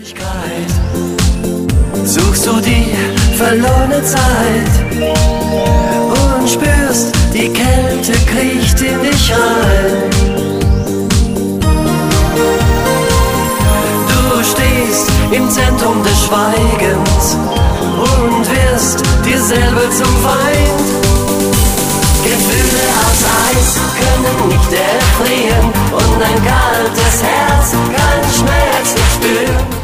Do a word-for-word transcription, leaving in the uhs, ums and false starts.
Suchst du die verlorene Zeit und spürst, die Kälte kriecht in dich rein. Du stehst im Zentrum des Schweigens und wirst dir selber zum Feind. Gefühle aus Eis können nicht erfrieren und ein kaltes Herz kann Schmerz nicht spüren.